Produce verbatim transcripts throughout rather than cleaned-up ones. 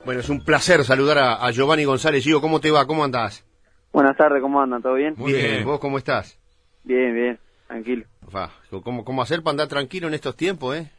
Bueno, es un placer saludar a, a Giovanni González. Gio, ¿cómo te va? ¿Cómo andás? Buenas tardes, ¿cómo andan? ¿Todo bien? Muy bien. bien. ¿Vos cómo estás? Bien, bien, tranquilo. Fa, ¿cómo, ¿Cómo hacer para andar tranquilo en estos tiempos, eh?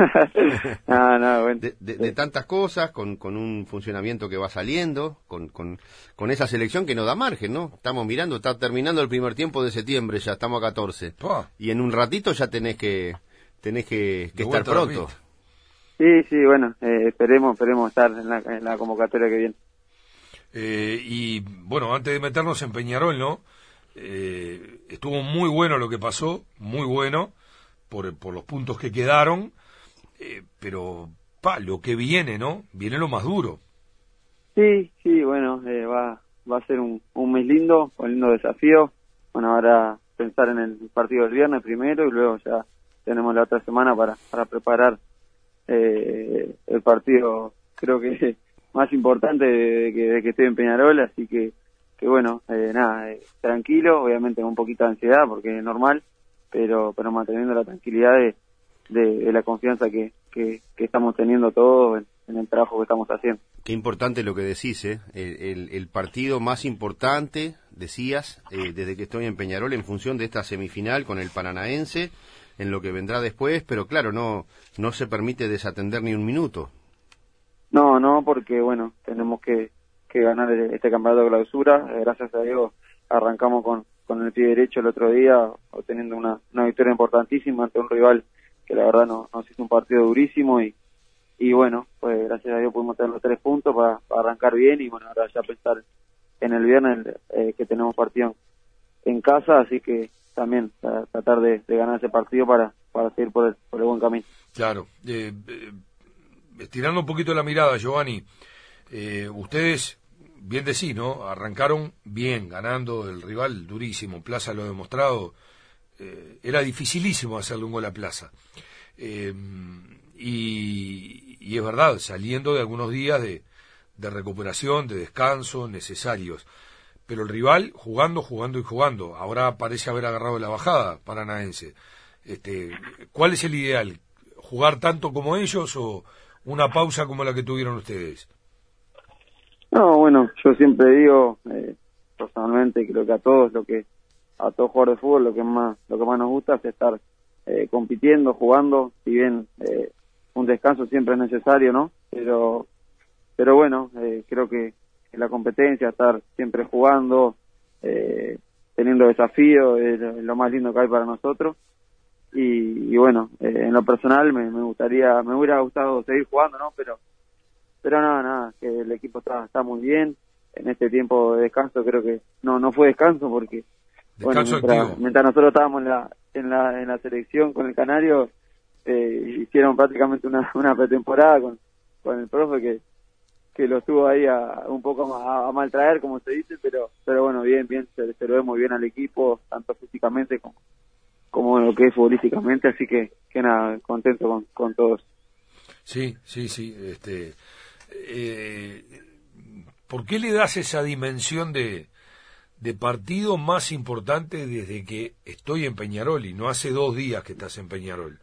no, no, bueno. De, de, de tantas cosas, con, con un funcionamiento que va saliendo, con, con, con esa selección que no da margen, ¿no? Estamos mirando, está terminando el primer tiempo de septiembre, ya estamos a catorce. Oh. Y en un ratito ya tenés que tenés que, que estar pronto. Sí, sí, bueno, eh, esperemos, esperemos estar en la, en la convocatoria que viene. Eh, y bueno, antes de meternos en Peñarol, ¿no? Eh, estuvo muy bueno lo que pasó, muy bueno, por, por los puntos que quedaron, eh, pero pa, lo que viene, ¿no? Viene lo más duro. Sí, sí, bueno, eh, va va a ser un, un mes lindo, un lindo desafío. Bueno, ahora pensar en el partido del viernes primero y luego ya tenemos la otra semana para, para preparar eh, el partido, creo que más importante de que, de que estoy en Peñarol, así que, que bueno, eh, nada, eh, tranquilo, obviamente con un poquito de ansiedad porque es normal, pero pero manteniendo la tranquilidad de, de, de la confianza que, que, que estamos teniendo todos en, en el trabajo que estamos haciendo. Qué importante lo que decís, ¿eh? El, el, el partido más importante, decías, eh, desde que estoy en Peñarol, en función de esta semifinal con el Paranaense, en lo que vendrá después, pero claro, no no se permite desatender ni un minuto. No, no, porque bueno, tenemos que, que ganar este campeonato de clausura. Gracias a Dios arrancamos con, con el pie derecho el otro día, obteniendo una, una victoria importantísima ante un rival que la verdad nos, nos hizo un partido durísimo y, y bueno, pues gracias a Dios pudimos tener los tres puntos para, para arrancar bien y bueno, ahora ya pensar en el viernes eh, que tenemos partido en casa, así que también para tratar de, de ganar ese partido para, para seguir por el, por el buen camino. Claro, eh, eh... estirando un poquito la mirada, Giovanni, eh, ustedes, bien decís, ¿no? Arrancaron bien, ganando el rival durísimo, Plaza lo ha demostrado, eh, era dificilísimo hacerle un gol a Plaza. Eh, y, y es verdad, saliendo de algunos días de, de recuperación, de descanso necesarios. Pero el rival jugando, jugando y jugando. Ahora parece haber agarrado la bajada paranaense. Este, ¿cuál es el ideal? ¿Jugar tanto como ellos o una pausa como la que tuvieron ustedes? No, bueno, yo siempre digo, eh, personalmente creo que a todos lo que a todos jugadores de fútbol lo que más lo que más nos gusta es estar eh, compitiendo, jugando, si bien eh, un descanso siempre es necesario, ¿no? Pero pero bueno, eh, creo que, que la competencia, estar siempre jugando, eh, teniendo desafíos es lo, es lo más lindo que hay para nosotros. Y, y bueno, eh, en lo personal me, me gustaría, me hubiera gustado seguir jugando, ¿no? Pero, pero nada, nada, que el equipo está, está muy bien. En este tiempo de descanso creo que no, no fue descanso porque, descanso bueno, mientras, mientras nosotros estábamos en la, en la, en la selección con el Canario, eh, hicieron prácticamente una, una pretemporada con, con el profe que, que lo estuvo ahí a, un poco a, a maltraer, como se dice, pero, pero bueno, bien, bien, se, se lo ve muy bien al equipo, tanto físicamente como como lo que es futbolísticamente, así que, que nada, contento con, con todos. Sí, sí, sí, este, eh, ¿por qué le das esa dimensión de, de partido más importante desde que estoy en Peñarol y no hace dos días que estás en Peñarol?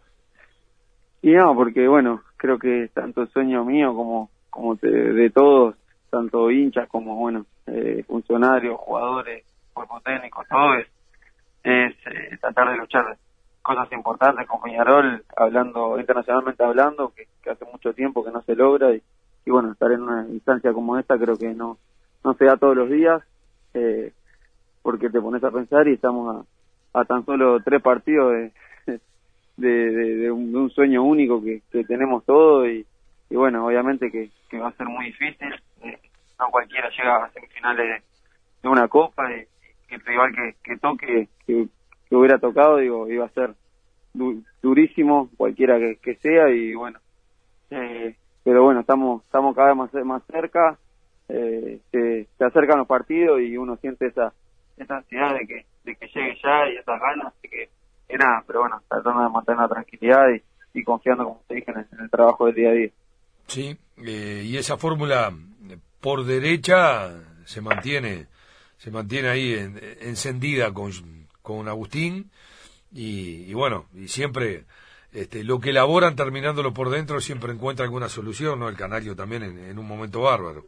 Y no, porque bueno, creo que tanto el sueño mío como, como de, de todos, tanto hinchas como, bueno, eh, funcionarios, jugadores, cuerpo técnico, todo es es eh, tratar de luchar cosas importantes con Peñarol, hablando internacionalmente hablando, que, que hace mucho tiempo que no se logra y, y bueno, estar en una instancia como esta creo que no no se da todos los días, eh, porque te pones a pensar y estamos a, a tan solo tres partidos de de, de, de, un, de un sueño único que, que tenemos todos y, y bueno, obviamente que, que va a ser muy difícil, eh, no cualquiera llega a semifinales de, de una copa y que el rival que, que toque, que, que hubiera tocado, digo, iba a ser du, durísimo, cualquiera que, que sea, y bueno, eh, pero bueno, estamos estamos cada vez más, más cerca, eh, se, se acercan los partidos y uno siente esa esa ansiedad de que de que llegue ya y esas ganas, de que, que nada, pero bueno, tratando de mantener la tranquilidad y, y confiando, como te dije, en el, en el trabajo del día a día. Sí, eh, y esa fórmula por derecha se mantiene se mantiene ahí en, encendida con, con Agustín y, y bueno, y siempre este, lo que elaboran terminándolo por dentro siempre encuentra alguna solución, ¿no? El Canario también en, en un momento bárbaro.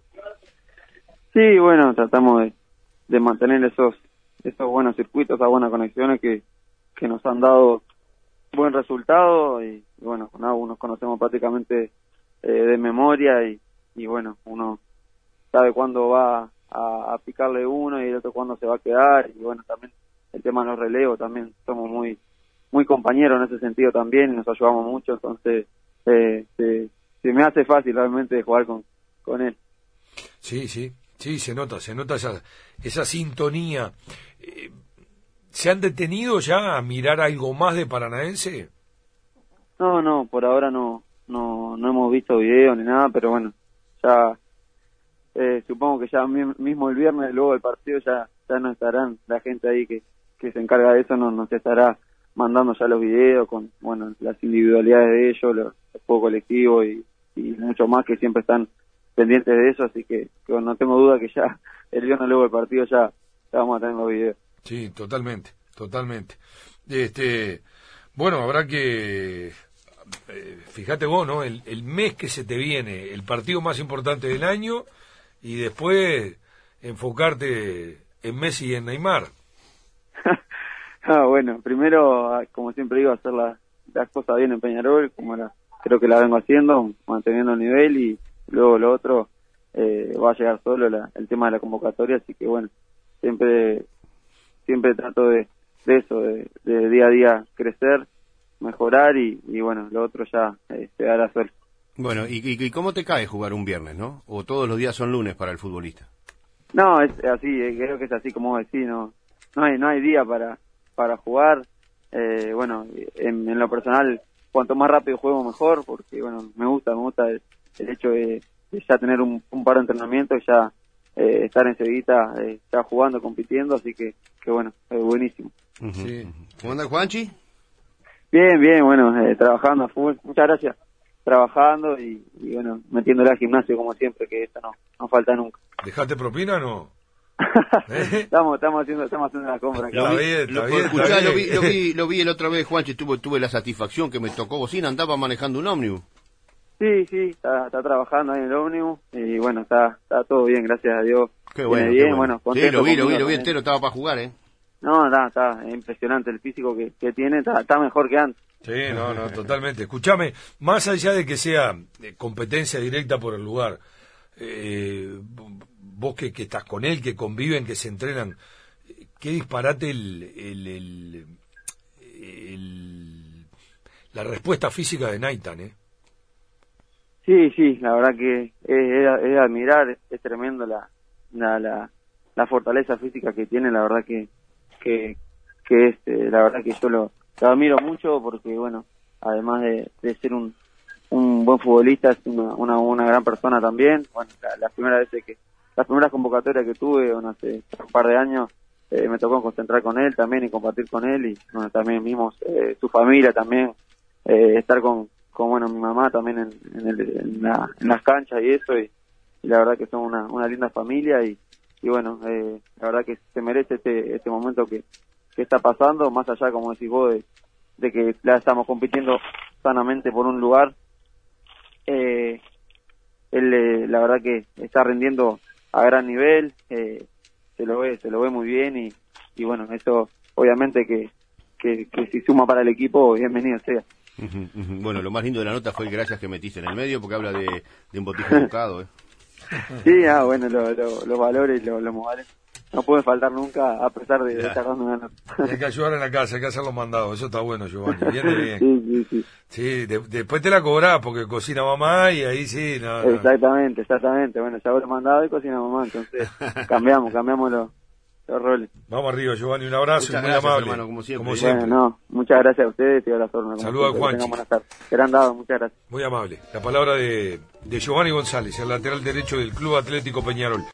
Sí, bueno, tratamos de, de mantener esos esos buenos circuitos, esas buenas conexiones que, que nos han dado buen resultado y, y bueno, con Abu nos conocemos prácticamente eh, de memoria y, y bueno, uno sabe cuándo va a, a picarle uno y el otro cuándo se va a quedar y bueno, también el tema de los relevos, también somos muy muy compañeros en ese sentido también y nos ayudamos mucho, entonces eh, se, se me hace fácil realmente jugar con, con él. Sí, sí, sí, se nota, se nota esa, esa sintonía. Eh, ¿Se han detenido ya a mirar algo más de Paranaense? No, no, por ahora no no no hemos visto videos ni nada, pero bueno, ya eh, supongo que ya mi, mismo el viernes, luego del partido, ya ya no estarán la gente ahí que, que se encarga de eso, no nos estará mandando ya los videos con, bueno, las individualidades de ellos, los, el juego colectivo y, y mucho más que siempre están pendientes de eso, así que, que bueno, no tengo duda que ya el viernes luego del partido ya, ya vamos a tener los videos. Sí, totalmente, totalmente. Este, bueno, habrá que, eh, fíjate vos, ¿no? El, el mes que se te viene, el partido más importante del año, y después enfocarte en Messi y en Neymar. Ah, bueno, primero, como siempre digo, hacer la, las cosas bien en Peñarol, como la, creo que la vengo haciendo, manteniendo el nivel, y luego lo otro eh, va a llegar solo la, el tema de la convocatoria, así que bueno, siempre siempre trato de, de eso, de, de día a día crecer, mejorar y, y bueno, lo otro ya eh, se dará solo. Bueno, ¿y, y, ¿y cómo te cae jugar un viernes, no? ¿O todos los días son lunes para el futbolista? No, es así, eh, creo que es así como vos decís, no, no hay, no hay día para para jugar, eh, bueno, en, en lo personal, cuanto más rápido juego mejor, porque bueno, me gusta, me gusta el, el hecho de, de ya tener un, un par de entrenamientos, ya eh, estar enseguida, eh, ya jugando, compitiendo, así que, que bueno, es buenísimo. Uh-huh. Sí. ¿Cómo anda Juanchi? Bien, bien, bueno, eh, trabajando a full, muchas gracias, trabajando y, y bueno, metiéndole al gimnasio como siempre, que eso no, no falta nunca. ¿Dejaste propina o no? ¿Eh? estamos estamos haciendo estamos haciendo la compra. Está lo, bien, lo, está bien, escuchá, está lo, bien. vi, lo vi lo vi el otra vez, Juanchi, tuve, tuve la satisfacción que me tocó bocina, andaba manejando un ómnibus. Sí, sí, está, está trabajando ahí en el ómnibus y bueno, está está todo bien, gracias a Dios. Qué bueno, bien, qué bueno. bueno sí, lo vi, lo vi, lo vi también. entero, estaba para jugar, ¿eh? No, está, está impresionante el físico que, que tiene, está, está mejor que antes. Sí, no, no, totalmente. Escúchame, más allá de que sea competencia directa por el lugar, eh, vos que, que estás con él, que conviven, que se entrenan, qué disparate el, el, el, el la respuesta física de Naitan, ¿eh? Sí, sí, la verdad que es, es, es admirar, es, es tremendo la, la, la, la fortaleza física que tiene, la verdad que, que, que es, eh, la verdad que yo lo, lo admiro mucho porque, bueno, además de, de ser un, un buen futbolista, es una, una, una gran persona también. Bueno, la, la primera vez que, las primeras convocatorias que tuve, bueno, hace un par de años, eh, me tocó concentrar con él también y compartir con él y, bueno, también vimos eh, su familia también, eh, estar con, con, bueno, mi mamá también en, en, el, en, la, en las canchas y eso, y, y la verdad que son una, una linda familia y, y bueno, eh, la verdad que se merece este, este momento que, que está pasando, más allá, como decís vos, de, de que la estamos compitiendo sanamente por un lugar. Eh, él, eh, la verdad que está rindiendo a gran nivel, eh, se lo ve, se lo ve muy bien y, y bueno, eso obviamente que, que, que si suma para el equipo, bienvenido sea. Uh-huh, uh-huh. Bueno, lo más lindo de la nota fue el gracias que metiste en el medio, porque habla de, de un botijo educado, ¿eh? Sí, ah, bueno, lo, lo, los valores, los, los modales no pueden faltar nunca, a pesar de, de estar dando una nota. Hay que ayudar en la casa, hay que hacer los mandados, eso está bueno, Giovanni, viene bien. Sí, sí, sí. Sí, de, después te la cobrás porque cocina mamá y ahí sí, no, no. Exactamente, exactamente, bueno, ya habré mandado y cocina mamá, entonces cambiamos, cambiamos los, los roles. Vamos arriba, Giovanni, un abrazo Muchas y muy gracias, amable. Hermano, como siempre. Como Bueno, no, muchas gracias a ustedes y a la forma. Saludos a Juanchi. Buenas tardes. Serán dados, muchas gracias. Muy amable. La palabra de, de Giovanni González, el lateral derecho del Club Atlético Peñarol.